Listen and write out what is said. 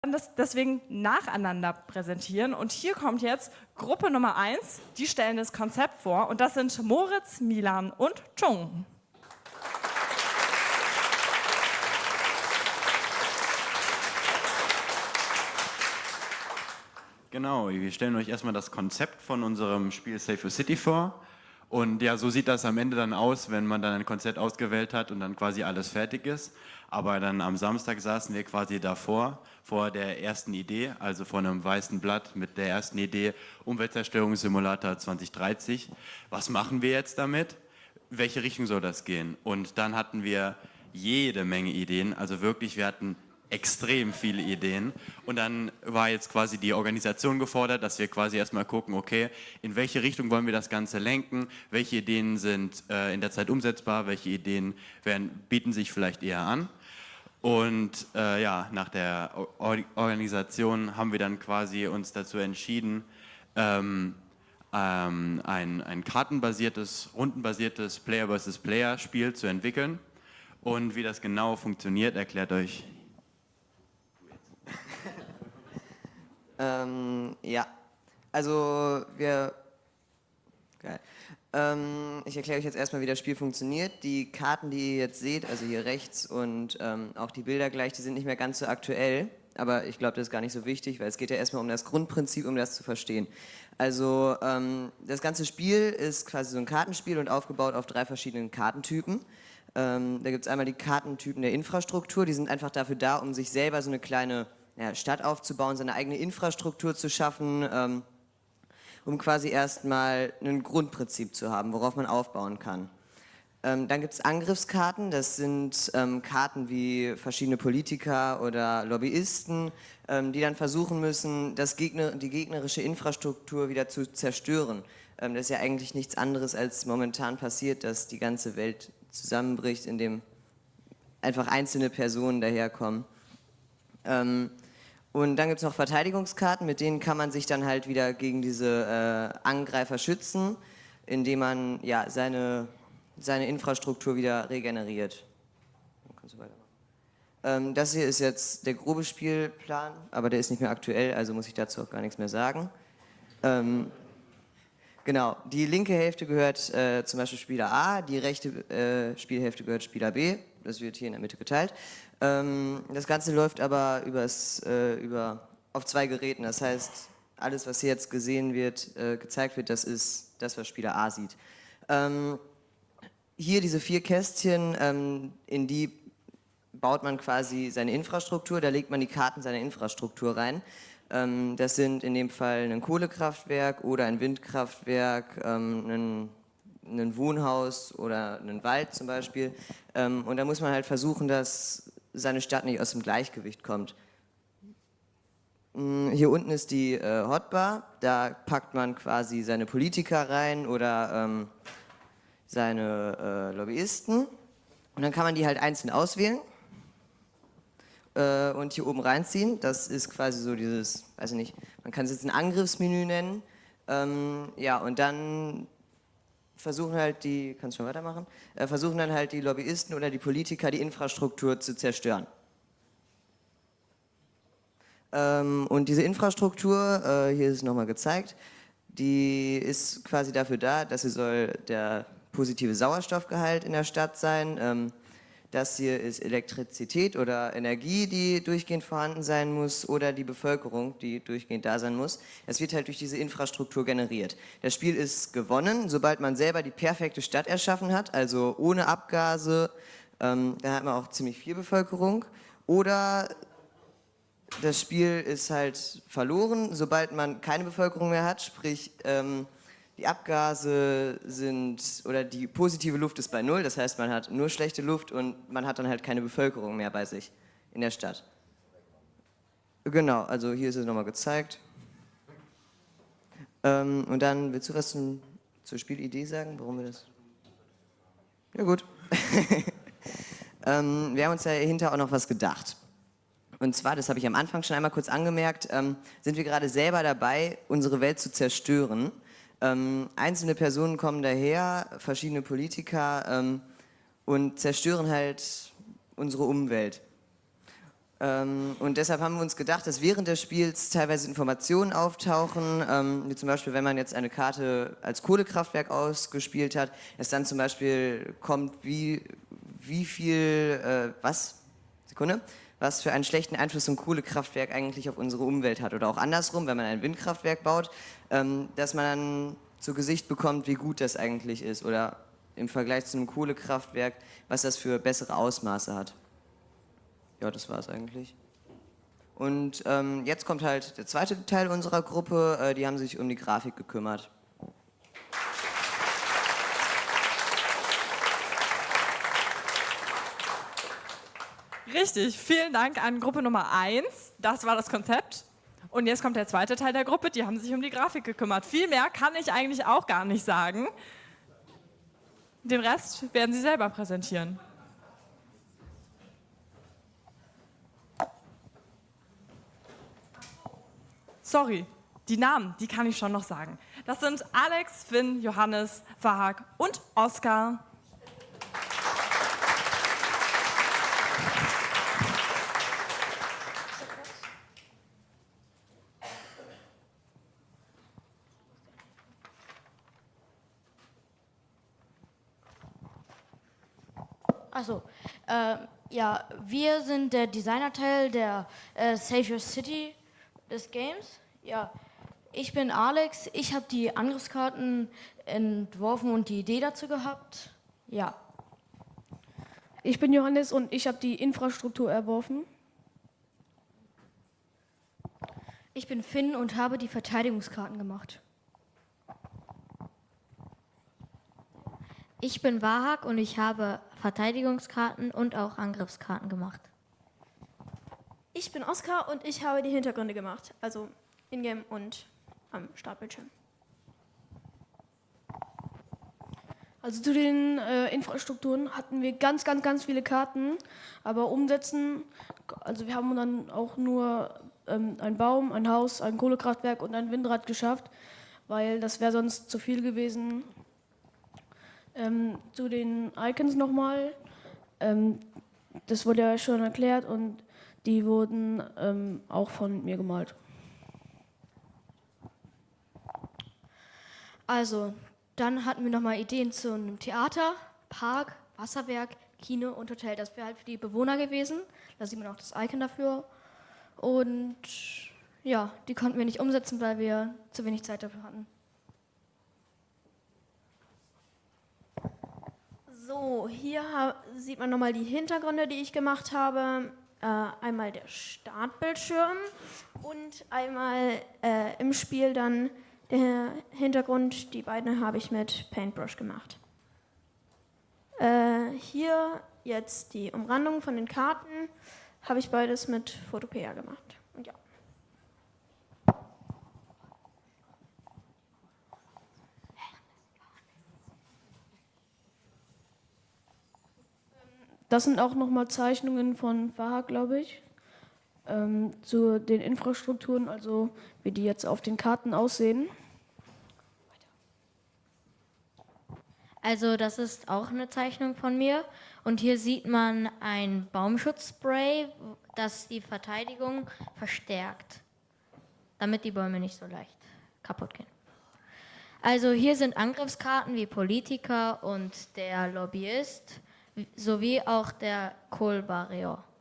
das deswegen nacheinander präsentieren. Und hier kommt jetzt Gruppe Nummer 1, die stellen das Konzept vor. Und das sind Moritz, Milan und Chung. Genau, wir stellen euch erstmal das Konzept von unserem Spiel Save Your City vor. Und ja, so sieht das am Ende dann aus, wenn man dann ein Konzept ausgewählt hat und dann quasi alles fertig ist. Aber dann am Samstag saßen wir quasi davor, vor der ersten Idee, also vor einem weißen Blatt mit der ersten Idee Umweltzerstörungssimulator 2030. Was machen wir jetzt damit? Welche Richtung soll das gehen? Und dann hatten wir jede Menge Ideen, also wirklich, wir hatten extrem viele Ideen und dann war jetzt quasi die Organisation gefordert, dass wir quasi erstmal gucken, okay, in welche Richtung wollen wir das Ganze lenken, welche Ideen sind in der Zeit umsetzbar, welche Ideen bieten sich vielleicht eher an. Und ja, nach der Organisation haben wir dann quasi uns dazu entschieden, ein kartenbasiertes, rundenbasiertes Player vs. Player Spiel zu entwickeln. Und wie das genau funktioniert, erklärt euch ja, also geil. Ich erkläre euch jetzt erstmal, wie das Spiel funktioniert. Die Karten, die ihr jetzt seht, also hier rechts und auch die Bilder gleich, die sind nicht mehr ganz so aktuell. Aber ich glaube, das ist gar nicht so wichtig, weil es geht ja erstmal um das Grundprinzip, um das zu verstehen. Also das ganze Spiel ist quasi so ein Kartenspiel und aufgebaut auf 3 verschiedenen Kartentypen. Da gibt es einmal die Kartentypen der Infrastruktur, die sind einfach dafür da, um sich selber so eine kleine Stadt aufzubauen, seine eigene Infrastruktur zu schaffen, um quasi erstmal ein Grundprinzip zu haben, worauf man aufbauen kann. Dann gibt es Angriffskarten, das sind Karten wie verschiedene Politiker oder Lobbyisten, die dann versuchen müssen, die gegnerische Infrastruktur wieder zu zerstören. Das ist ja eigentlich nichts anderes, als momentan passiert, dass die ganze Welt zusammenbricht, indem einfach einzelne Personen daherkommen. Und dann gibt es noch Verteidigungskarten, mit denen kann man sich dann halt wieder gegen diese Angreifer schützen, indem man ja, seine Infrastruktur wieder regeneriert. Kannst du weitermachen. Das hier ist jetzt der grobe Spielplan, aber der ist nicht mehr aktuell, also muss ich dazu auch gar nichts mehr sagen. Genau, die linke Hälfte gehört zum Beispiel Spieler A, die rechte Spielhälfte gehört Spieler B, das wird hier in der Mitte geteilt. Das Ganze läuft aber auf 2 Geräten, das heißt, alles, was hier jetzt gezeigt wird, das ist das, was Spieler A sieht. Hier diese 4 Kästchen, in die baut man quasi seine Infrastruktur, da legt man die Karten seiner Infrastruktur rein. Das sind in dem Fall ein Kohlekraftwerk oder ein Windkraftwerk, ein Wohnhaus oder ein Wald zum Beispiel. Und da muss man halt versuchen, dass seine Stadt nicht aus dem Gleichgewicht kommt. Hier unten ist die Hotbar, da packt man quasi seine Politiker rein oder seine Lobbyisten. Und dann kann man die halt einzeln auswählen und hier oben reinziehen. Das ist quasi so dieses, weiß ich nicht, man kann es jetzt ein Angriffsmenü nennen. Ja, und dann versuchen halt kannst du schon weitermachen? Versuchen dann halt die Lobbyisten oder die Politiker die Infrastruktur zu zerstören. Und diese Infrastruktur, hier ist es nochmal gezeigt, die ist quasi dafür da, dass sie soll der positive Sauerstoffgehalt in der Stadt sein. Das hier ist Elektrizität oder Energie, die durchgehend vorhanden sein muss, oder die Bevölkerung, die durchgehend da sein muss. Das wird halt durch diese Infrastruktur generiert. Das Spiel ist gewonnen, sobald man selber die perfekte Stadt erschaffen hat, also ohne Abgase, da hat man auch ziemlich viel Bevölkerung. Oder das Spiel ist halt verloren, sobald man keine Bevölkerung mehr hat, sprich die Abgase oder die positive Luft ist bei 0, das heißt, man hat nur schlechte Luft und man hat dann halt keine Bevölkerung mehr bei sich in der Stadt. Genau, also hier ist es nochmal gezeigt. Und dann, willst du was zur Spielidee sagen, warum wir das... Ja gut. Wir haben uns dahinter auch noch was gedacht. Und zwar, das habe ich am Anfang schon einmal kurz angemerkt, sind wir gerade selber dabei, unsere Welt zu zerstören. Einzelne Personen kommen daher, verschiedene Politiker und zerstören halt unsere Umwelt. Und deshalb haben wir uns gedacht, dass während des Spiels teilweise Informationen auftauchen, wie zum Beispiel, wenn man jetzt eine Karte als Kohlekraftwerk ausgespielt hat, es dann zum Beispiel kommt, wie viel, was für einen schlechten Einfluss so ein Kohlekraftwerk eigentlich auf unsere Umwelt hat. Oder auch andersrum, wenn man ein Windkraftwerk baut, dass man dann zu Gesicht bekommt, wie gut das eigentlich ist. Oder im Vergleich zu einem Kohlekraftwerk, was das für bessere Ausmaße hat. Ja, das war es eigentlich. Und jetzt kommt halt der zweite Teil unserer Gruppe, die haben sich um die Grafik gekümmert. Richtig, vielen Dank an Gruppe Nummer 1. Das war das Konzept. Und jetzt kommt der zweite Teil der Gruppe, die haben sich um die Grafik gekümmert. Viel mehr kann ich eigentlich auch gar nicht sagen. Den Rest werden sie selber präsentieren. Sorry, die Namen, die kann ich schon noch sagen. Das sind Alex, Finn, Johannes, Fahak und Oskar. Achso, ja, wir sind der Designerteil der Save Your City des Games. Ja, ich bin Alex, ich habe die Angriffskarten entworfen und die Idee dazu gehabt. Ja. Ich bin Johannes und ich habe die Infrastruktur entworfen. Ich bin Finn und habe die Verteidigungskarten gemacht. Ich bin Wahak und ich habe Verteidigungskarten und auch Angriffskarten gemacht. Ich bin Oskar und ich habe die Hintergründe gemacht, also in-game und am Startbildschirm. Also zu den Infrastrukturen hatten wir ganz viele Karten, aber umsetzen, also wir haben dann auch nur einen Baum, ein Haus, ein Kohlekraftwerk und ein Windrad geschafft, weil das wäre sonst zu viel gewesen. Zu den Icons nochmal, das wurde ja schon erklärt und die wurden auch von mir gemalt. Also, dann hatten wir nochmal Ideen zu einem Theater, Park, Wasserwerk, Kino und Hotel. Das wäre halt für die Bewohner gewesen. Da sieht man auch das Icon dafür. Und ja, die konnten wir nicht umsetzen, weil wir zu wenig Zeit dafür hatten. So, hier sieht man nochmal die Hintergründe, die ich gemacht habe. Einmal der Startbildschirm und einmal im Spiel dann der Hintergrund. Die beiden habe ich mit Paintbrush gemacht. Hier jetzt die Umrandung von den Karten habe ich beides mit Photopea gemacht. Und ja. Das sind auch nochmal Zeichnungen von Fahak, glaube ich, zu den Infrastrukturen, also wie die jetzt auf den Karten aussehen. Also das ist auch eine Zeichnung von mir und hier sieht man ein Baumschutzspray, das die Verteidigung verstärkt, damit die Bäume nicht so leicht kaputt gehen. Also hier sind Angriffskarten wie Politiker und der Lobbyist, sowie auch der Kohlbarrier.